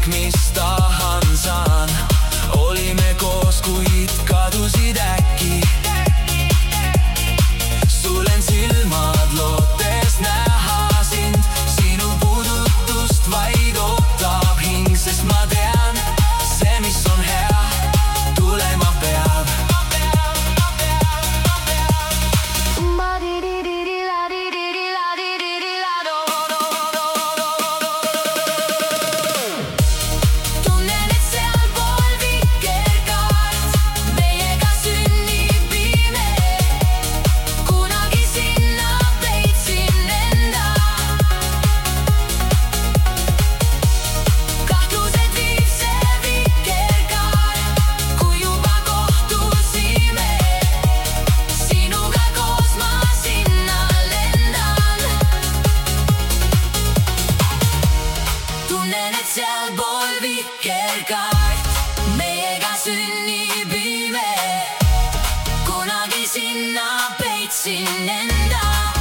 mis tahan saan. Olime koos, kuid kadusid äkki. Sulen silmad, lootes näha sind. Sinu puudutust vaid ootab hing, sest ma tean, see, mis on hea, tulema peab. Tunnen, et sealpool vikerkaart meiega sünnib ime. Kunagi sinna peitsin enda. Kahtlused viib see vikerkaar, kui juba kohtusime. Sinuga koos ma sinna lendan. Tunnen, et sealpool vikerkaart meiega sünnib ime. Kunagi sinna peitsin enda.